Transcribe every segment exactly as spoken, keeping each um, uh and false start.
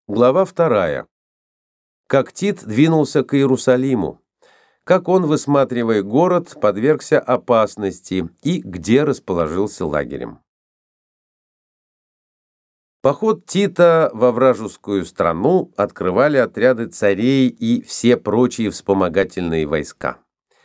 Глава вторая. Как Тит двинулся к Иерусалиму, как он, высматривая город, подвергся опасности и где расположился лагерем. Поход Тита во вражескую страну открывали отряды царей и все прочие вспомогательные войска.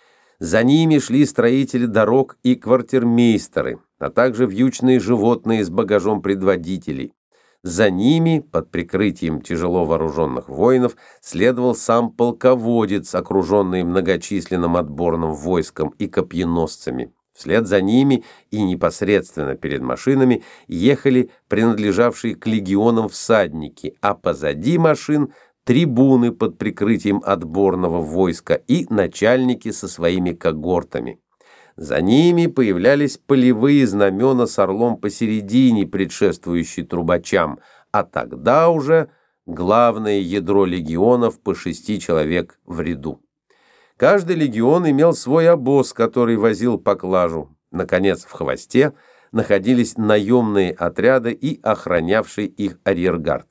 За ними шли строители дорог и квартирмейстеры, а также вьючные животные с багажом предводителей. За ними, под прикрытием тяжело вооруженных воинов, следовал сам полководец, окруженный многочисленным отборным войском и копьеносцами. Вслед за ними и непосредственно перед машинами ехали принадлежавшие к легионам всадники, а позади машин трибуны под прикрытием отборного войска и начальники со своими когортами. За ними появлялись полевые знамена с орлом посередине, предшествующие трубачам, а тогда уже главное ядро легионов по шести человек в ряду. Каждый легион имел свой обоз, который возил поклажу. Наконец, в хвосте находились наемные отряды и охранявший их арьергард.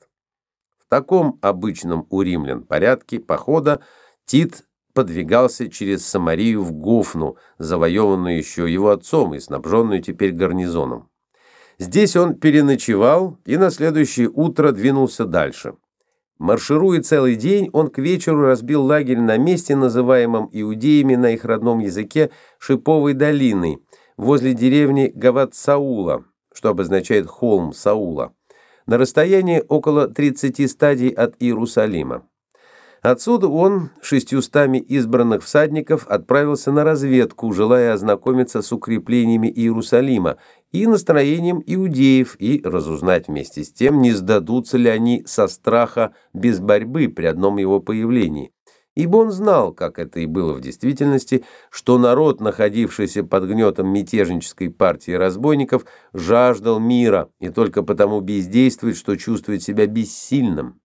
В таком обычном у римлян порядке похода Тит подвигался через Самарию в Гофну, завоеванную еще его отцом и снабженную теперь гарнизоном. Здесь он переночевал и на следующее утро двинулся дальше. Маршируя целый день, он к вечеру разбил лагерь на месте, называемом иудеями на их родном языке Шиповой долиной, возле деревни Гават-Саула, что обозначает холм Саула, на расстоянии около тридцати стадий от Иерусалима. Отсюда он, шестьюстами избранных всадников, отправился на разведку, желая ознакомиться с укреплениями Иерусалима и настроением иудеев и разузнать вместе с тем, не сдадутся ли они со страха без борьбы при одном его появлении. Ибо он знал, как это и было в действительности, что народ, находившийся под гнетом мятежнической партии разбойников, жаждал мира и только потому бездействует, что чувствует себя бессильным.